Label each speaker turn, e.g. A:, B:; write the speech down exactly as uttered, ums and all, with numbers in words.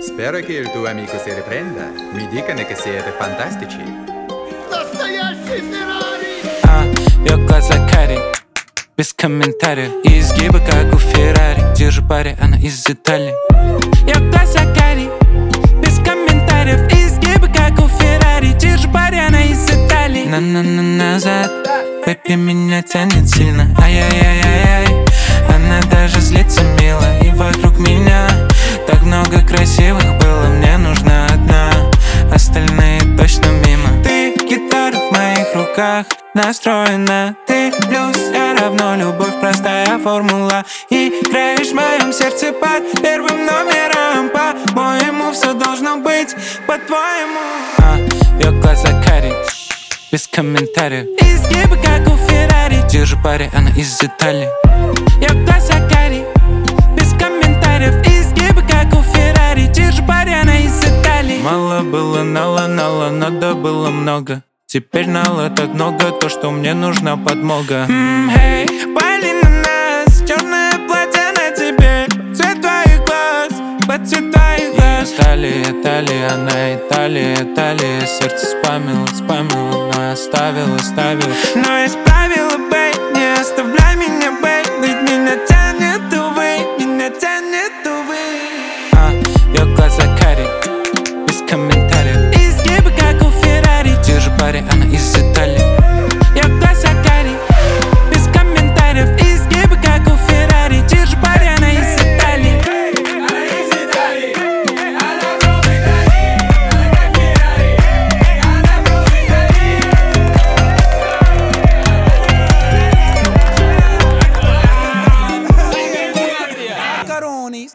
A: Spero che il tuo amico si riprenda. Mi dicono che siete fantastici.
B: Настоящий Феррари!
C: А, ее глаза карие, без комментариев. И изгибы, как у Феррари. Держу пари, она из Италии. Ее глаза карие, без комментариев. И изгибы, как у Феррари. Держу пари, она из Италии. На-на-на назад, бэби, меня тянет сильно. Ай-яй-яй-яй-яй. Она даже злится мило. И вокруг меня так много красивых было. Мне нужна одна, остальные точно мимо. Ты гитара в моих руках, настроена. Ты плюс, я равно любовь, простая формула. Играешь в моем сердце под первым номером. По-моему, все должно быть по-твоему. А, ее глаза карие, без комментариев. Изгибы, как у Феррари. Держу пари, она из Италии. Ее глаза карие, без комментариев. Изгибы, как у Феррари. Держу пари, она из Италии. Мало было, нало, нало, надо было много. Теперь нало так много, то, что мне нужна подмога. Ммм, эй, пали на нас, черное платье на тебе, цвет твоих глаз, под цвет твоих глаз. Италия, Италия, она Италия, Италия. Сердце спамило, спамило, но оставила, оставила. Но исправила.